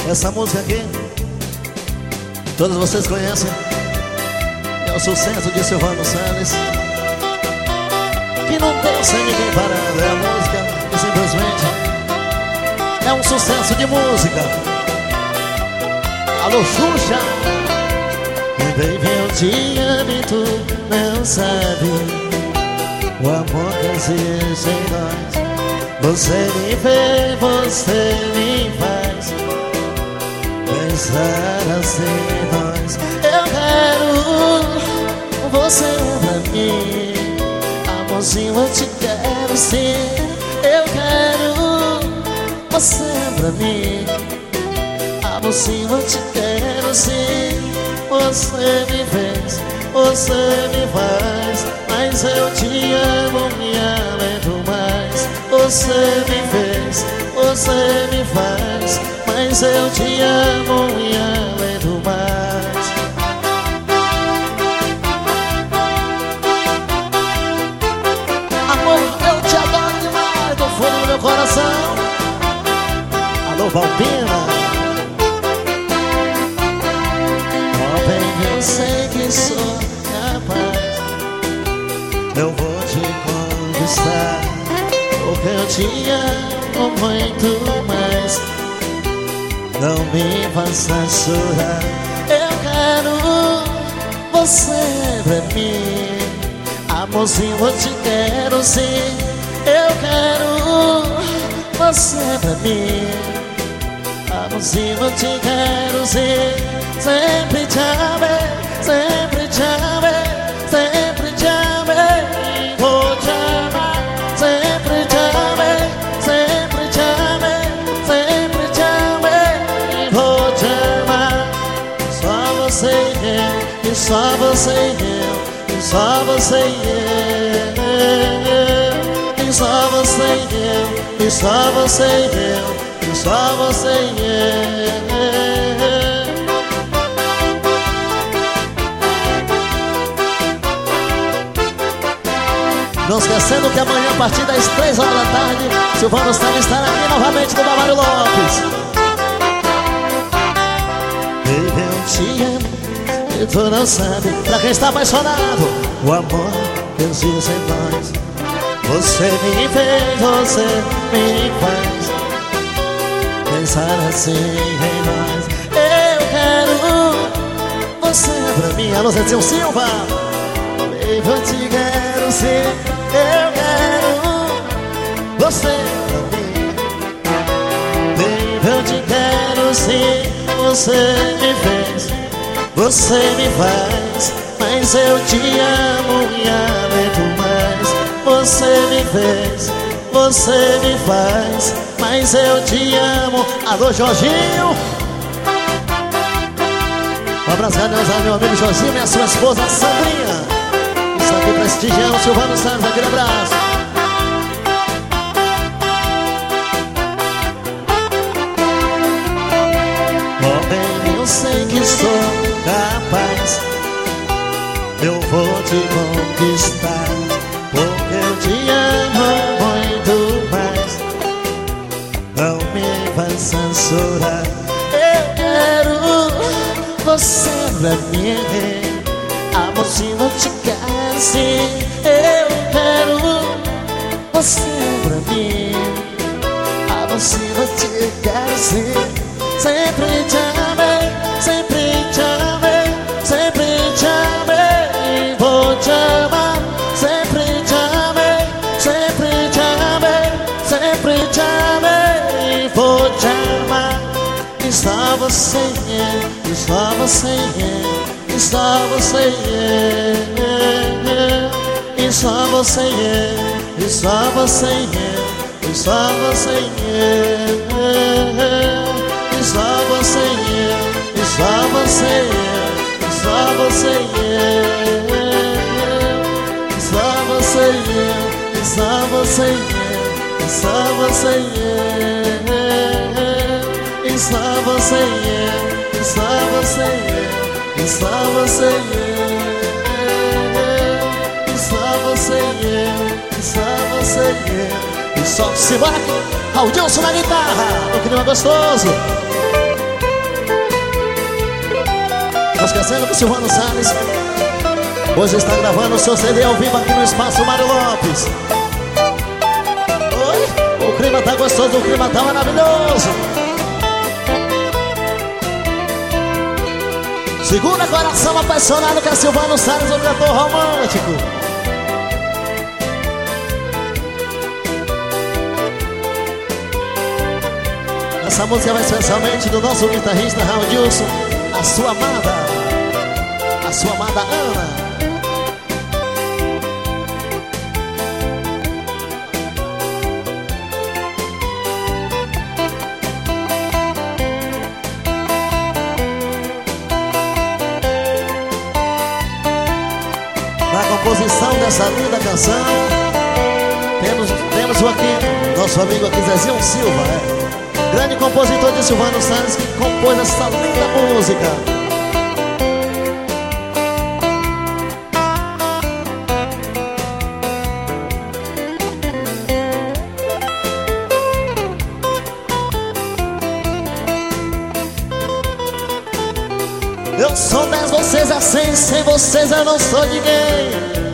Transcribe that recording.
Essa música aqui todos vocês conhecem. É o sucesso de Silvano Salles, que não tem sem ninguém parado. É a música que simplesmente é um sucesso de música. Alô, Xuxa. Baby, eu te amo e tu não sabe o amor que existe em nós. Você me vê, você me faz pensar assim nós. Eu quero você pra mim, amorzinho, eu te quero sim. Eu quero você pra mim, amorzinho, eu te quero sim. Você me fez, você me faz, mas eu te amo, me alento mais. Você me fez, você me faz, mas eu te amo, me alento mais. Amor, eu te adoro demais, do fundo do meu coração. Alô, Valpina. Eu sei que sou capaz, eu vou te conquistar, porque eu te amo muito mais. Não me faça chorar. Eu quero você pra mim, amorzinho, eu te quero sim. Eu quero você pra mim, amorzinho, eu te quero sim. Sempre te amei, sempre te amei, sempre te amei, vou te amar. Sempre te amei, sempre te amei, sempre te amei, vou te amar. Só você e eu, e só você e eu, e só você e eu, e só você e eu, e só você e eu, e só você e eu. Não esquecendo que amanhã, a partir das 3 horas da tarde, Silvano Salles estará aqui novamente com o Mário Lopes. Baby, eu te amo e tu não sabe. Pra quem está apaixonado, o amor que existe em nós. Você me fez, você me faz pensar assim em nós. Eu quero você pra mim. Alô, Zezinho Silva. Baby, eu te quero sim. Eu quero você pra mim, baby, eu te quero sim. Você me fez, você me faz, mas eu te amo e alento mais. Você me fez, você me faz, mas eu te amo. Alô, Jorginho. Um abraço ao meu amigo Jorginho e a sua esposa Sandrinha. Isso aqui prestigiando o Silvano Salles, aquele abraço. Oh, bem, eu sei que sou capaz, eu vou te conquistar, porque eu te amo muito mais. Não me faça chorar. Eu quero você pra mim, amorzinho, eu te quero sim. Eu quero você pra mim, amorzinho, eu te quero sim. Sempre te amei, sempre te amei, sempre te amei, vou te amar. Sempre te amei, sempre te amei, sempre te amei, vou te amar. E só você é, e só você é, e só você é, e só você é, e só você é, e só você é, e só você é, e só você é, e só você é, e só você é, e só você é, e só você é, e só você é, e só você é. E só você e só você e só você e só se marque Aldilson na guitarra, no clima gostoso. esquecendo que o Silvano Salles hoje está gravando o seu CD ao vivo aqui no Espaço Mário Lopes. Oi, o clima tá gostoso, o clima tá maravilhoso. Segura coração apaixonado que é Silvano Salles, o cantor romântico. Essa música vai especialmente do nosso guitarrista Raul Dilson, a sua amada Ana. Na composição dessa linda canção temos aqui nosso amigo aqui, Zezinho Silva, grande compositor de Silvano Salles, que compôs essa linda música. Eu sou 10, vocês é 100, sem vocês eu não sou ninguém.